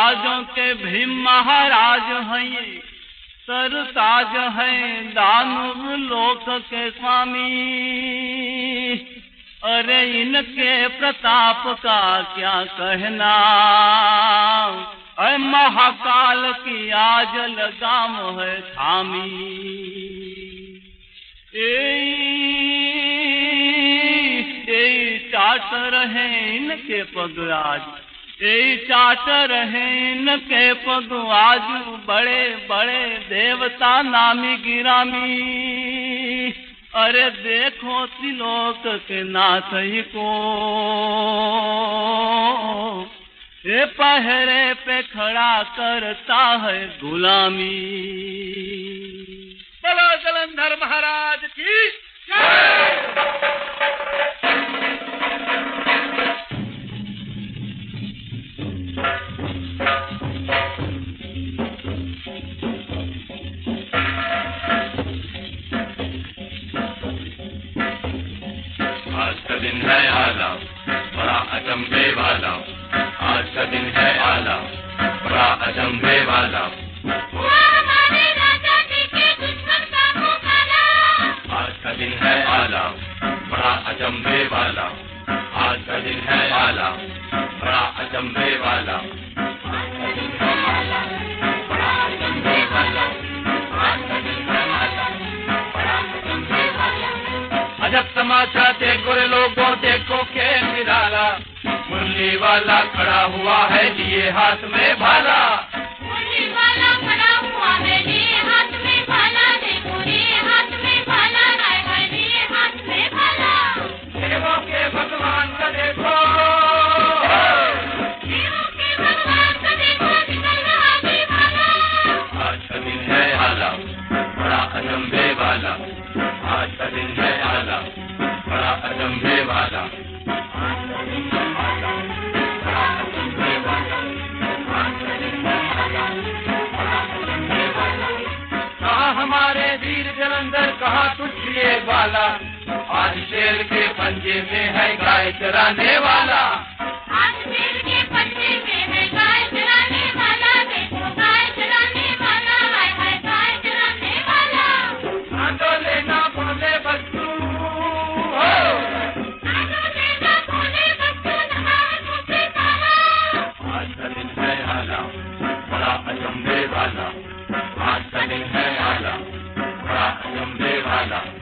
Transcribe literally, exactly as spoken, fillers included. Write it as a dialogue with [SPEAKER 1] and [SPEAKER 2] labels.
[SPEAKER 1] राजों के भीम महाराज हैं ये, सरताज हैं दानव लोक के स्वामी। अरे इनके प्रताप का क्या कहना, अरे महाकाल की आज लगाम है थामी। ए चाट रहे इनके पग आज, ए चाट रहे इनके पग आज, बड़े बड़े देवता नामी गिरामी। अरे देखो त्रिलोक के नाथ ही को, ये पहरे पे खड़ा करता है गुलामी।
[SPEAKER 2] बोलो जलंधर महाराज की जय।
[SPEAKER 3] आज का दिन है आला बड़ा अचंभे वाला, आज का दिन है आला बड़ा अचंभे वाला।
[SPEAKER 4] हुआ हमारे राजा जी के दुश्मन का मुकाबला,
[SPEAKER 3] आज का दिन है आला बड़ा अचंभे वाला, आज का दिन है आला बड़ा अचंभे वाला। आज का दिन है आला बड़ा अचंभे वाला, आज का दिन है आला बड़ा अचंभे वाला। अजब तमाशा देखो रे लोगों, देखो के निराला, मुरली वाला खड़ा हुआ है लिए हाथ में भाला।
[SPEAKER 4] मुरली वाला खड़ा हुआ है लिए हाथ में भाला, देखो लिए हाथ में भाला, राय है लिए हाथ में भाला।
[SPEAKER 3] देवों के भगवान का देखो,
[SPEAKER 4] देवों के भगवान का देखो, निकल रहा भी भाला।
[SPEAKER 3] आज का दिन है आला बड़ा अचंभे वाला, आज का दिन है आला बड़ा अचंभे वाला। आज का दिन है आला बड़ा अचंभे वाला, आज का दिन है आला बड़ा अचंभे वाला। कहाँ हमारे वीर जलंधर, कहाँ तुझ लिए वाला, आज शेर के पंजे में है गाय चराने वाला।
[SPEAKER 4] आज शेर के पंजे में है गाय चराने वाला, देखो गाय चराने वाला, राय है गाय चराने वाला।
[SPEAKER 3] ना तो लेना बोले बच्चू हो,
[SPEAKER 4] ना तो लेना बोले बच्चू, नहाए मुझे ताला।
[SPEAKER 3] आज का दिन है आला बड़ा अचंभे वाला, आज का दिन है आला बड़ा अचंभे वाला।